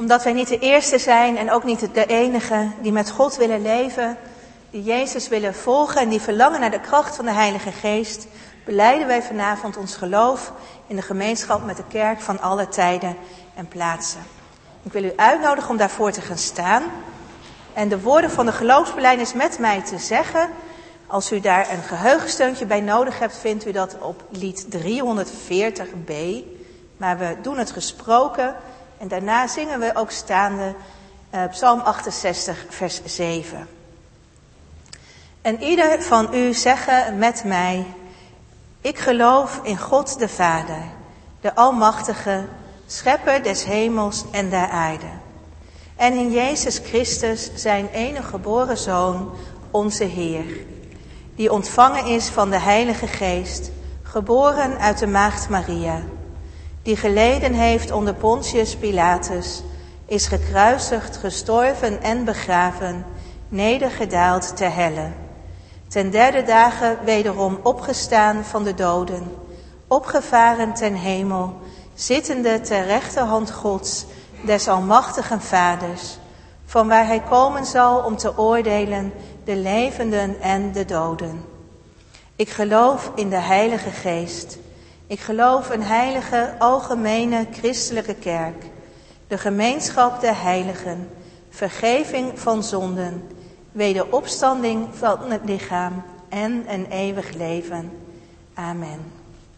Omdat wij niet de eerste zijn en ook niet de enige die met God willen leven, die Jezus willen volgen en die verlangen naar de kracht van de Heilige Geest, belijden wij vanavond ons geloof in de gemeenschap met de kerk van alle tijden en plaatsen. Ik wil u uitnodigen om daarvoor te gaan staan en de woorden van de geloofsbelijdenis met mij te zeggen. Als u daar een geheugensteuntje bij nodig hebt, vindt u dat op lied driehonderdveertig b. Maar we doen het gesproken en daarna zingen we ook staande uh, Psalm achtenzestig, vers zeven. En ieder van u zeggen met mij: ik geloof in God de Vader, de Almachtige, Schepper des hemels en der aarde. En in Jezus Christus, zijn enige geboren Zoon, onze Heer, die ontvangen is van de Heilige Geest, geboren uit de maagd Maria, die geleden heeft onder Pontius Pilatus, is gekruisigd, gestorven en begraven, nedergedaald ter helle. Ten derde dagen wederom opgestaan van de doden, opgevaren ten hemel, zittende ter rechterhand Gods, des almachtigen Vaders, van waar hij komen zal om te oordelen de levenden en de doden. Ik geloof in de Heilige Geest. Ik geloof een heilige, algemene, christelijke kerk, de gemeenschap der heiligen, vergeving van zonden, wederopstanding van het lichaam en een eeuwig leven. Amen.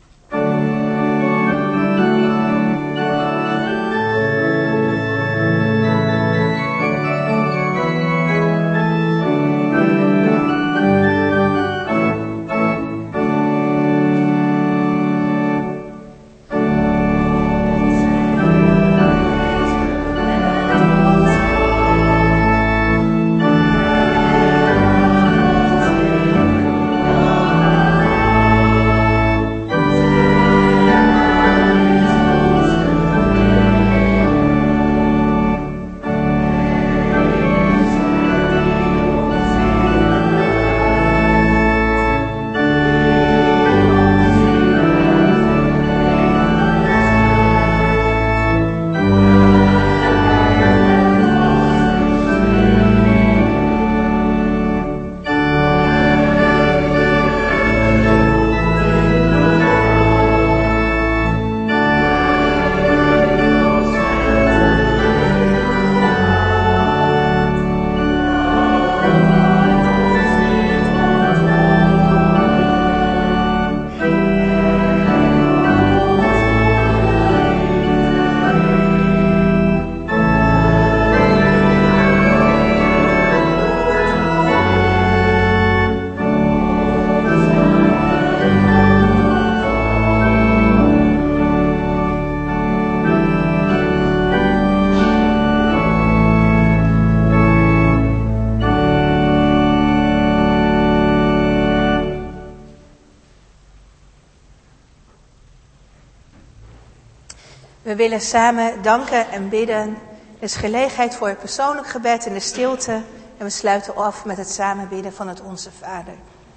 We willen samen danken en bidden. Er is gelegenheid voor het persoonlijk gebed in de stilte. En we sluiten af met het samen bidden van het Onze Vader.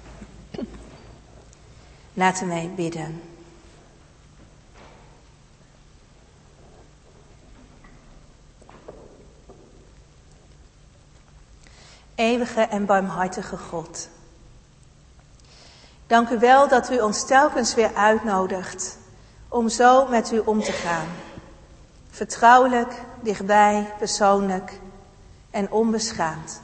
Laten wij bidden. Eeuwige en barmhartige God. Dank u wel dat u ons telkens weer uitnodigt om zo met u om te gaan. Vertrouwelijk, dichtbij, persoonlijk en onbeschaamd.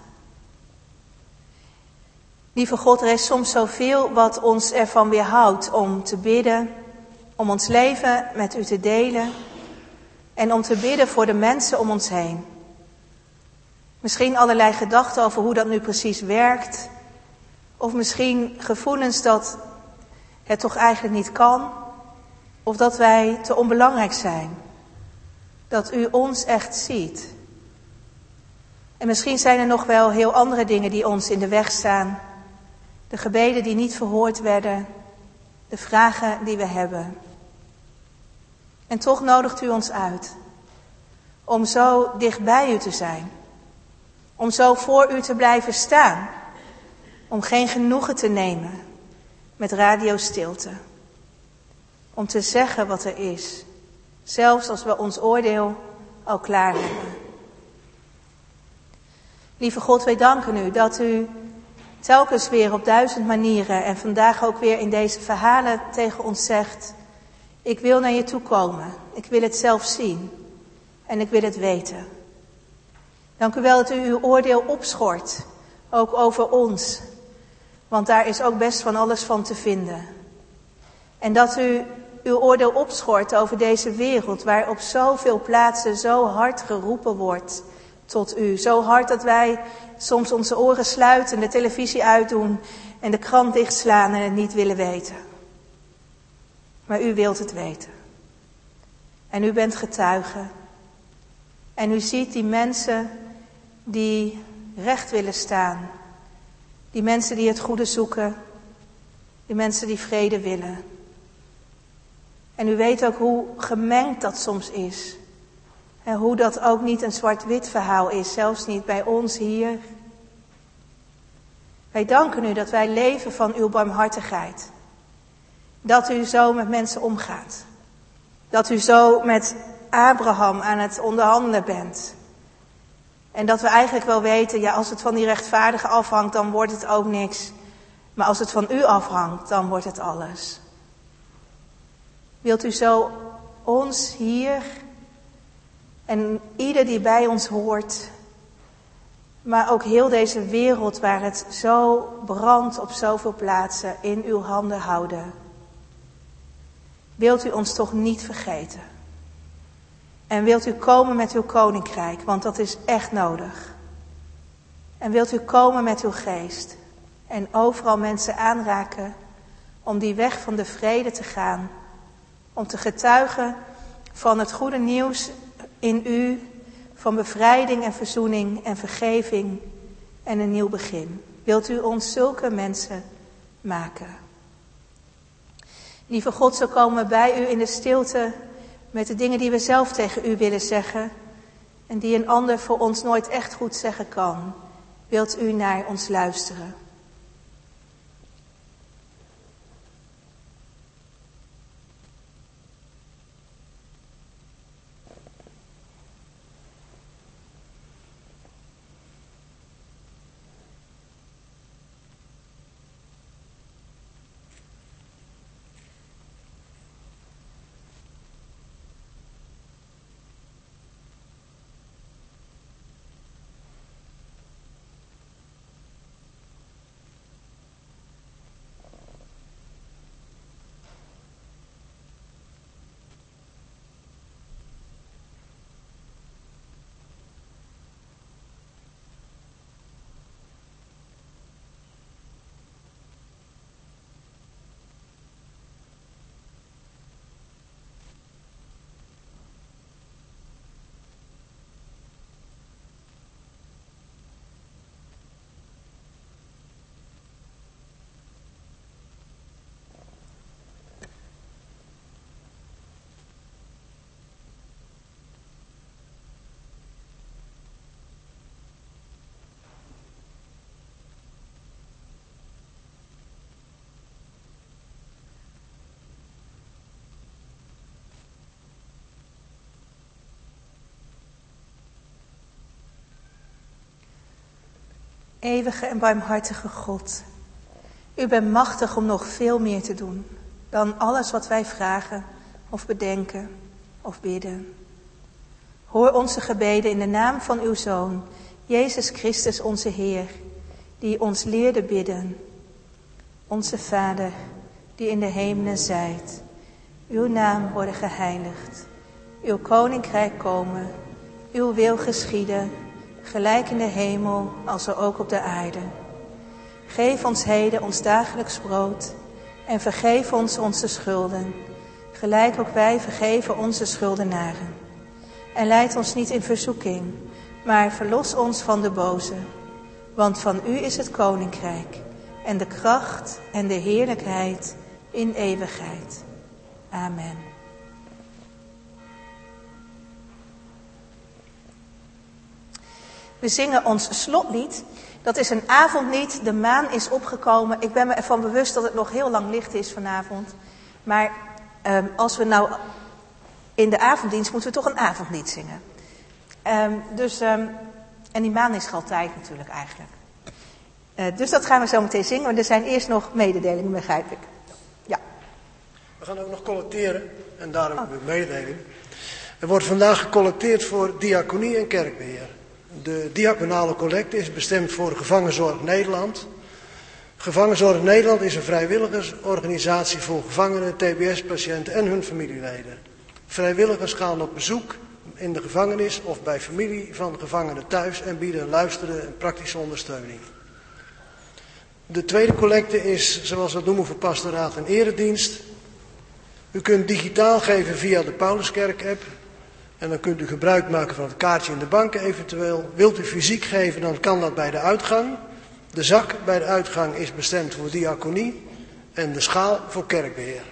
Lieve God, er is soms zoveel wat ons ervan weerhoudt om te bidden, om ons leven met u te delen en om te bidden voor de mensen om ons heen. Misschien allerlei gedachten over hoe dat nu precies werkt, of misschien gevoelens dat het toch eigenlijk niet kan, of dat wij te onbelangrijk zijn, dat u ons echt ziet. En misschien zijn er nog wel heel andere dingen die ons in de weg staan. De gebeden die niet verhoord werden, de vragen die we hebben. En toch nodigt u ons uit om zo dicht bij u te zijn. Om zo voor u te blijven staan. Om geen genoegen te nemen met radiostilte. Om te zeggen wat er is, zelfs als we ons oordeel al klaar hebben. Lieve God, wij danken u dat u telkens weer op duizend manieren en vandaag ook weer in deze verhalen tegen ons zegt: ik wil naar je toe komen, ik wil het zelf zien en ik wil het weten. Dank u wel dat u uw oordeel opschort, ook over ons, want daar is ook best van alles van te vinden. En dat u uw oordeel opschort over deze wereld, waar op zoveel plaatsen zo hard geroepen wordt tot u. Zo hard dat wij soms onze oren sluiten, de televisie uitdoen en de krant dichtslaan en het niet willen weten. Maar u wilt het weten. En u bent getuige. En u ziet die mensen die recht willen staan. Die mensen die het goede zoeken. Die mensen die vrede willen. En u weet ook hoe gemengd dat soms is. En hoe dat ook niet een zwart-wit verhaal is, zelfs niet bij ons hier. Wij danken u dat wij leven van uw barmhartigheid. Dat u zo met mensen omgaat. Dat u zo met Abraham aan het onderhandelen bent. En dat we eigenlijk wel weten, ja, als het van die rechtvaardige afhangt, dan wordt het ook niks. Maar als het van u afhangt, dan wordt het alles. Wilt u zo ons hier en ieder die bij ons hoort, maar ook heel deze wereld waar het zo brandt op zoveel plaatsen, in uw handen houden. Wilt u ons toch niet vergeten? En wilt u komen met uw koninkrijk, want dat is echt nodig. En wilt u komen met uw geest en overal mensen aanraken om die weg van de vrede te gaan. Om te getuigen van het goede nieuws in u, van bevrijding en verzoening en vergeving en een nieuw begin. Wilt u ons zulke mensen maken? Lieve God, zo komen we bij u in de stilte met de dingen die we zelf tegen u willen zeggen en die een ander voor ons nooit echt goed zeggen kan. Wilt u naar ons luisteren? Eeuwige en barmhartige God, u bent machtig om nog veel meer te doen dan alles wat wij vragen of bedenken of bidden. Hoor onze gebeden in de naam van uw Zoon, Jezus Christus onze Heer, die ons leerde bidden. Onze Vader, die in de hemelen zijt, uw naam worden geheiligd, uw koninkrijk komen, uw wil geschieden, gelijk in de hemel als er ook op de aarde. Geef ons heden ons dagelijks brood en vergeef ons onze schulden, gelijk ook wij vergeven onze schuldenaren. En leid ons niet in verzoeking, maar verlos ons van de boze. Want van u is het koninkrijk en de kracht en de heerlijkheid in eeuwigheid. Amen. We zingen ons slotlied. Dat is een avondlied. De maan is opgekomen. Ik ben me ervan bewust dat het nog heel lang licht is vanavond. Maar um, als we nou in de avonddienst moeten we toch een avondlied zingen. Um, dus um, En die maan is er altijd natuurlijk eigenlijk. Uh, dus dat gaan we zo meteen zingen, maar er zijn eerst nog mededelingen, begrijp ik. Ja. We gaan ook nog collecteren en daarom oh. een mededeling. Er wordt vandaag gecollecteerd voor diaconie en kerkbeheer. De diaconale collecte is bestemd voor Gevangenzorg Nederland. Gevangenzorg Nederland is een vrijwilligersorganisatie voor gevangenen, T B S-patiënten en hun familieleden. Vrijwilligers gaan op bezoek in de gevangenis of bij familie van gevangenen thuis en bieden luisteren en praktische ondersteuning. De tweede collecte is, zoals we het noemen, voor pastoraat en eredienst. U kunt digitaal geven via de Pauluskerk-app. En dan kunt u gebruik maken van het kaartje in de banken eventueel. Wilt u fysiek geven, dan kan dat bij de uitgang. De zak bij de uitgang is bestemd voor diaconie en de schaal voor kerkbeheer.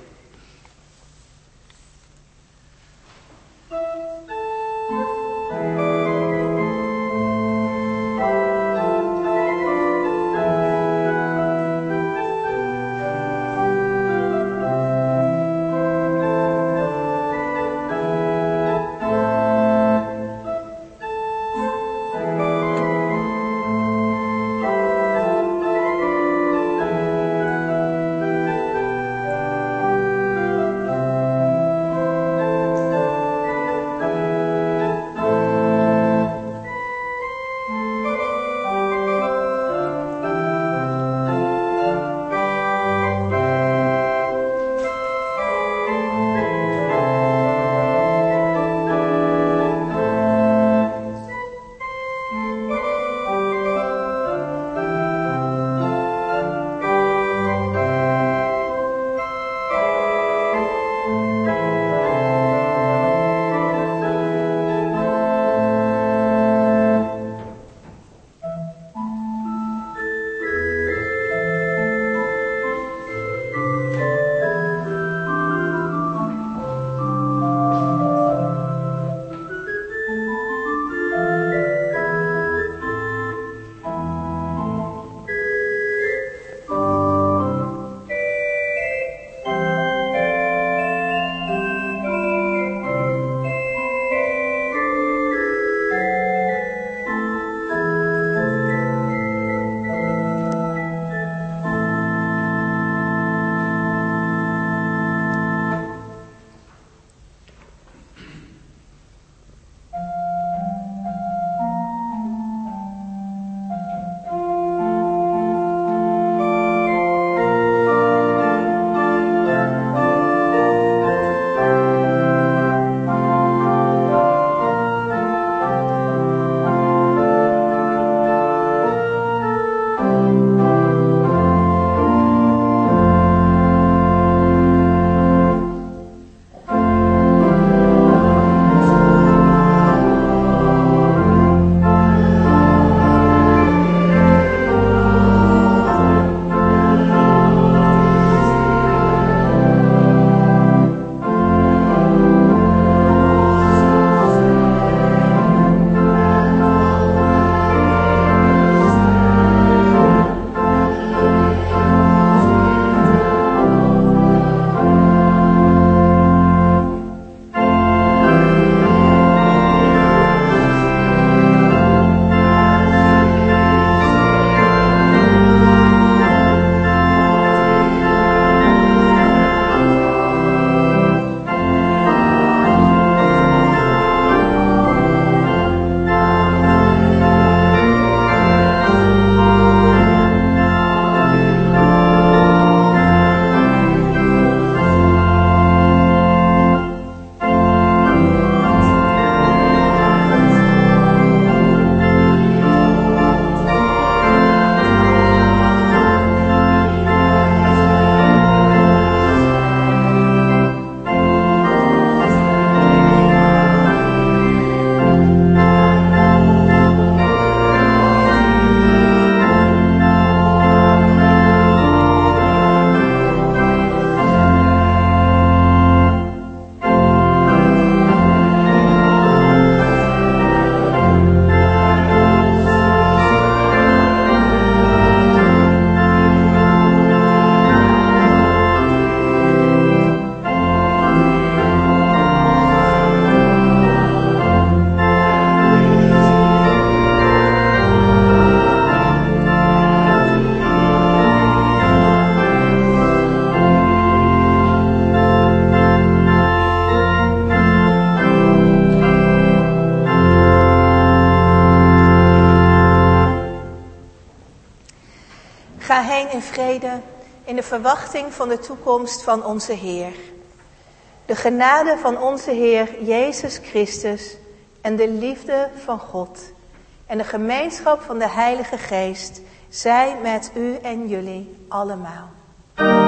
zijn in vrede in de verwachting van de toekomst van onze Heer. De genade van onze Heer Jezus Christus en de liefde van God en de gemeenschap van de Heilige Geest zij met u en jullie allemaal.